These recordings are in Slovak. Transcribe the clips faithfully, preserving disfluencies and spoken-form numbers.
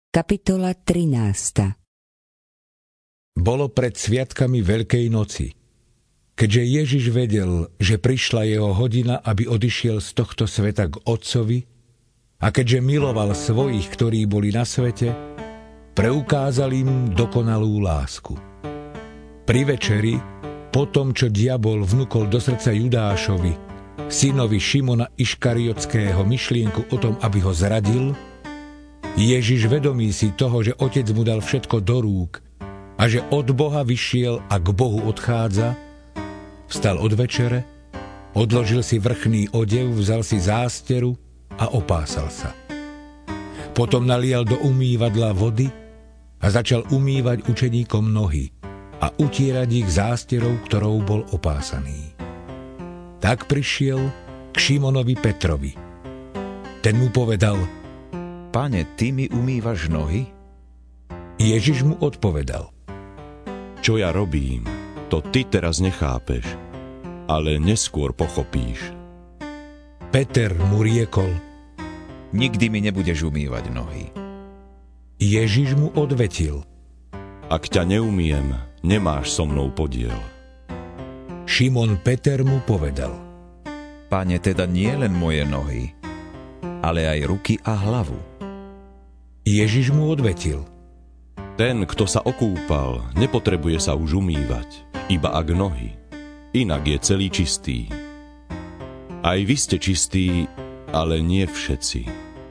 Kapitola trinásta. Bolo pred sviatkami Veľkej noci. Keďže Ježiš vedel, že prišla jeho hodina, aby odišiel z tohto sveta k Otcovi, a keďže miloval svojich, ktorí boli na svete, preukázal im dokonalú lásku. Pri večeri, po tom, čo diabol vnukol do srdca Judášovi, synovi Šimona Iškariotského, myšlienku o tom, aby ho zradil, Ježiš, vedomý si toho, že Otec mu dal všetko do rúk a že od Boha vyšiel a k Bohu odchádza, vstal od večere, odložil si vrchný odev, vzal si zásteru a opásal sa. Potom nalial do umývadla vody a začal umývať učeníkom nohy a utierať ich zásterou, ktorou bol opásaný. Tak prišiel k Šimonovi Petrovi. Ten mu povedal: Pane, ty mi umývaš nohy? Ježiš mu odpovedal: Čo ja robím, to ty teraz nechápeš, ale neskôr pochopíš. Peter mu riekol: Nikdy mi nebudeš umývať nohy. Ježiš mu odvetil: Ak ťa neumiem, nemáš so mnou podiel. Šimon Peter mu povedal: Pane, teda nie len moje nohy, ale aj ruky a hlavu. Ježiš mu odvetil: Ten, kto sa okúpal, nepotrebuje sa už umývať, iba ak nohy, inak je celý čistý. Aj vy ste čistí, ale nie všetci.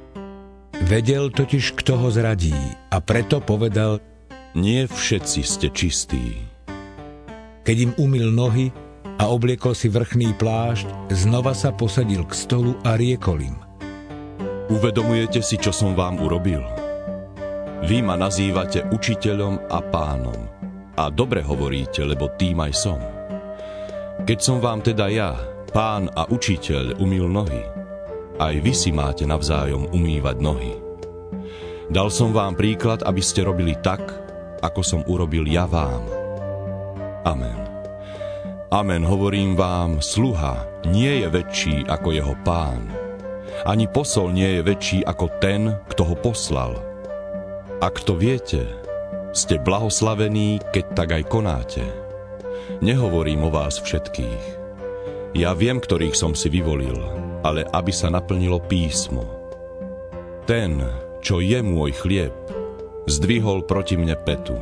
Vedel totiž, kto ho zradí, a preto povedal: Nie všetci ste čistí. Keď im umyl nohy a obliekol si vrchný plášť, znova sa posadil k stolu a riekol im: Uvedomujete si, čo som vám urobil? Vy ma nazývate učiteľom a pánom. A dobre hovoríte, lebo tým aj som. Keď som vám teda ja, pán a učiteľ, umyl nohy, aj vy si máte navzájom umývať nohy. Dal som vám príklad, aby ste robili tak, ako som urobil ja vám. Amen. Amen, hovorím vám, sluha nie je väčší ako jeho pán. Ani posol nie je väčší ako ten, kto ho poslal. Ak to viete, ste blahoslavení, keď tak aj konáte. Nehovorím o vás všetkých. Ja viem, ktorých som si vyvolil, ale aby sa naplnilo písmo. Ten, čo je môj chlieb, zdvihol proti mne petu.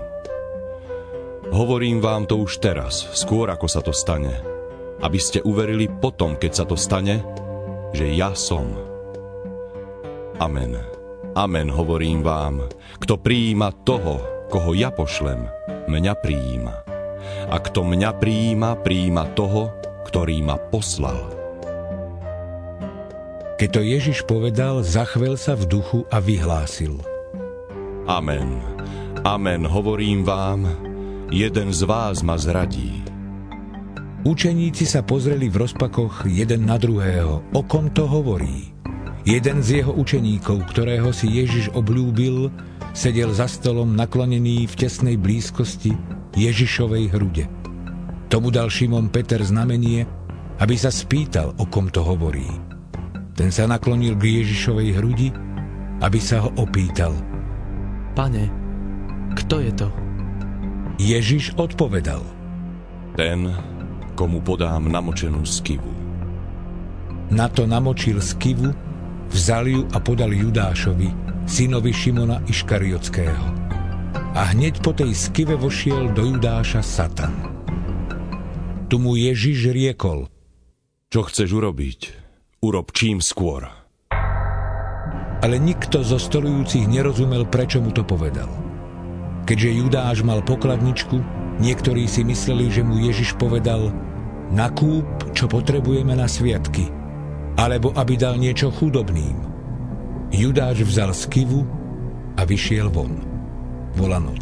Hovorím vám to už teraz, skôr ako sa to stane, aby ste uverili potom, keď sa to stane, že ja som. Amen. Amen, hovorím vám, kto prijíma toho, koho ja pošlem, mňa prijíma. A kto mňa prijíma, prijíma toho, ktorý ma poslal. Keď to Ježiš povedal, zachvel sa v duchu a vyhlásil: Amen. Amen, hovorím vám, jeden z vás ma zradí. Učeníci sa pozreli v rozpakoch jeden na druhého. O kom to hovorí? Jeden z jeho učeníkov, ktorého si Ježiš obľúbil, sedel za stolom naklonený v tesnej blízkosti Ježišovej hrude. Tomu dal Šimon Peter znamenie, aby sa spýtal, o kom to hovorí. Ten sa naklonil k Ježišovej hrudi, aby sa ho opýtal: Pane, kto je to? Ježiš odpovedal: Ten, komu podám namočenú skivu. Na to namočil skivu, vzal ju a podal Judášovi, synovi Šimona Iškariotského. A hneď po tej skive vošiel do Judáša Satan. Tu mu Ježiš riekol: Čo chceš urobiť? Urob čím skôr. Ale nikto zo stolujúcich nerozumel, prečo mu to povedal. Keďže Judáš mal pokladničku, niektorí si mysleli, že mu Ježiš povedal: Nakúp, čo potrebujeme na sviatky, alebo aby dal niečo chudobným. Judáš vzal skivu a vyšiel von. Bola noc.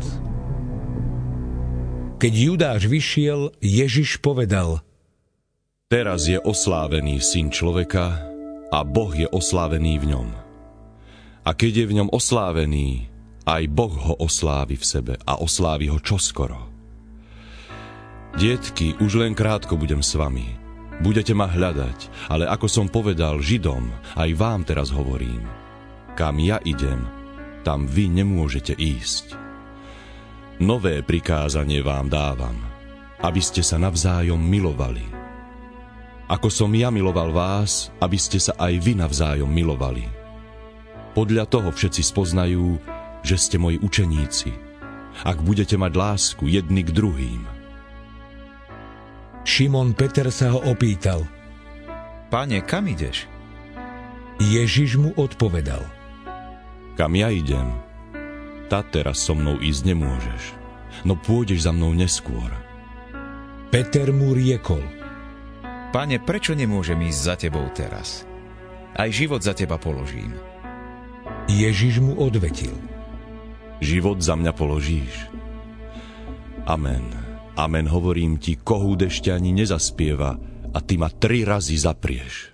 Keď Judáš vyšiel, Ježiš povedal: Teraz je oslávený Syn človeka a Boh je oslávený v ňom. A keď je v ňom oslávený, aj Boh ho oslávi v sebe a oslávi ho čoskoro. Dietky, už len krátko budem s vami. Budete ma hľadať, ale ako som povedal Židom, aj vám teraz hovorím. Kam ja idem, tam vy nemôžete ísť. Nové prikázanie vám dávam, aby ste sa navzájom milovali. Ako som ja miloval vás, aby ste sa aj vy navzájom milovali. Podľa toho všetci spoznajú, že ste moji učeníci, ak budete mať lásku jedni k druhým. Šimon Peter sa ho opýtal: Pane, kam ideš? Ježiš mu odpovedal: Kam ja idem, tá teraz so mnou ísť nemôžeš, no pôjdeš za mnou neskôr. Peter mu riekol: Pane, prečo nemôžem ísť za tebou teraz? Aj život za teba položím. Ježiš mu odvetil: Život za mňa položíš? Amen, amen, hovorím ti, kohút ešte ani nezaspieva a ty ma tri razy zaprieš.